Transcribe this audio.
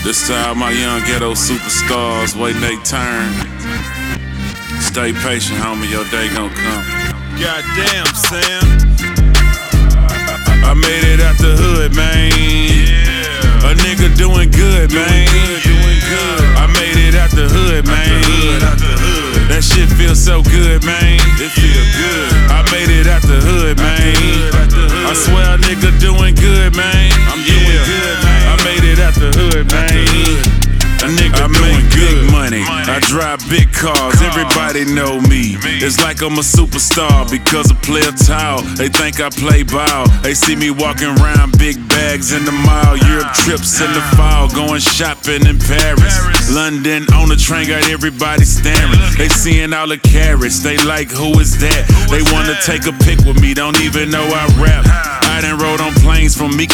This to all my young ghetto superstars waiting they turn. Stay patient, homie, your day gon' come. Goddamn, Sam. I made it out the hood, man. A nigga doing good, man. I made it out the hood, man. That shit feel so good, man. It feel good. I made it out the hood, man. I swear a nigga doing good, man. I'm doing good, man. I made it out the hood, man. A nigga doing big money. I drive big cars, everybody know me. It's like I'm a superstar because I play a towel. They think I play ball. They see me walking around big bags in the mall. Europe trips in the fall, going shopping in Paris. London on the train, got everybody staring. They seeing all the carrots, they like, who is that? They wanna take a pic with me, don't even know I rap. I done rode on planes from me